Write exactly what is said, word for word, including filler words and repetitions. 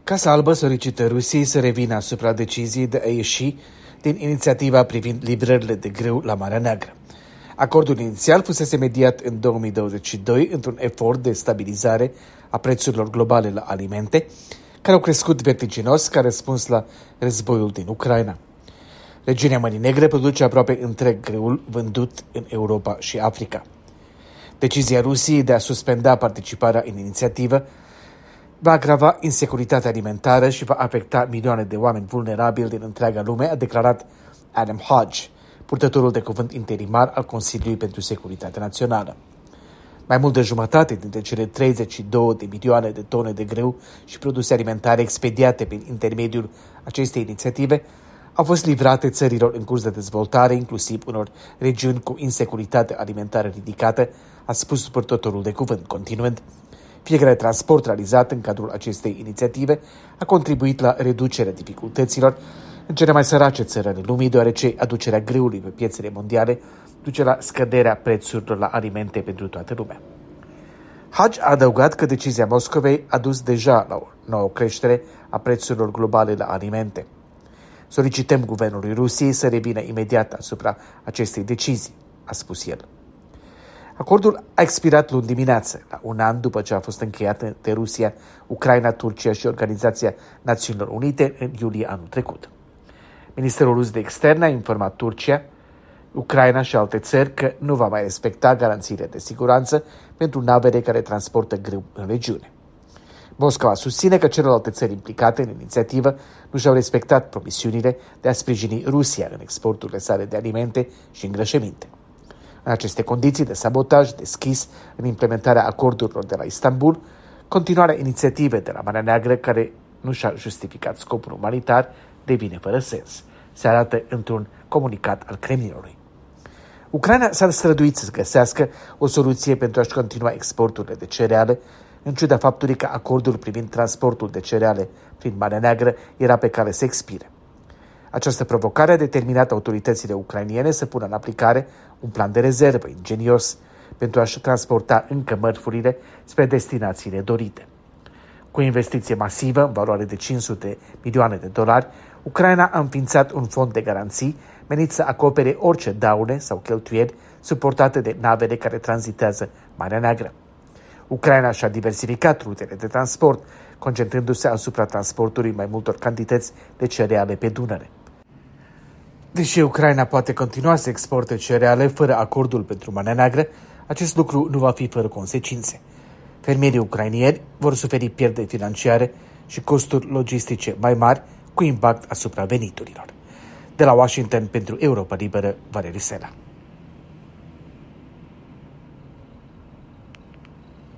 Casa Albă solicită Rusiei să revină asupra deciziei de a ieși din inițiativa privind livrările de grâu la Marea Neagră. Acordul inițial fusese mediat în două mii douăzeci și doi într-un efort de stabilizare a prețurilor globale la alimente, care au crescut vertiginos ca răspuns la războiul din Ucraina. Regiunea Mării Negre produce aproape întreg grâul vândut în Europa și Africa. Decizia Rusiei de a suspenda participarea în inițiativă va agrava insecuritatea alimentară și va afecta milioane de oameni vulnerabili din întreaga lume, a declarat Adam Hodge, purtătorul de cuvânt interimar al Consiliului pentru Securitate Națională. Mai mult de jumătate dintre cele treizeci și două de milioane de tone de grâu și produse alimentare expediate prin intermediul acestei inițiative au fost livrate țărilor în curs de dezvoltare, inclusiv unor regiuni cu insecuritate alimentară ridicată, a spus purtătorul de cuvânt, continuând: fiecare transport realizat în cadrul acestei inițiative a contribuit la reducerea dificultăților în cele mai sărace țări ale lumii, deoarece aducerea grâului pe piețele mondiale duce la scăderea prețurilor la alimente pentru toată lumea. Hodge a adăugat că decizia Moscovei a dus deja la o nouă creștere a prețurilor globale la alimente. Solicităm guvernului Rusiei să revină imediat asupra acestei decizii, a spus el. Acordul a expirat luni dimineață, la un an după ce a fost încheiat de Rusia, Ucraina, Turcia și Organizația Națiunilor Unite în iulie anul trecut. Ministerul rus de externe a informat Turcia, Ucraina și alte țări că nu va mai respecta garanțiile de siguranță pentru navele care transportă grâu în regiune. Moscova susține că celelalte țări implicate în inițiativă nu și-au respectat promisiunile de a sprijini Rusia în exporturile sale de alimente și îngrășăminte. În aceste condiții de sabotaj deschis în implementarea acordurilor de la Istanbul, continuarea inițiativei de la Marea Neagră, care nu și-a justificat scopul umanitar, devine fără sens, se arată într-un comunicat al Kremlinului. Ucraina s-a străduit să găsească o soluție pentru a-și continua exporturile de cereale, în ciuda faptului că acordul privind transportul de cereale prin Marea Neagră era pe cale să expire. Această provocare a determinat autoritățile ucrainiene să pună în aplicare un plan de rezervă ingenios pentru a-și transporta încă mărfurile spre destinațiile dorite. Cu o investiție masivă în valoare de cinci sute milioane de dolari, Ucraina a înființat un fond de garanții menit să acopere orice daune sau cheltuieli suportate de navele care tranzitează Marea Neagră. Ucraina și-a diversificat rutele de transport, concentrându-se asupra transportului mai multor cantități de cereale pe Dunăre. Deși Ucraina poate continua să exporte cereale fără acordul pentru Marea Neagră, acest lucru nu va fi fără consecințe. Fermierii ucrainieni vor suferi pierderi financiare și costuri logistice mai mari, cu impact asupra veniturilor. De la Washington pentru Europa Liberă, Valeriu Sela.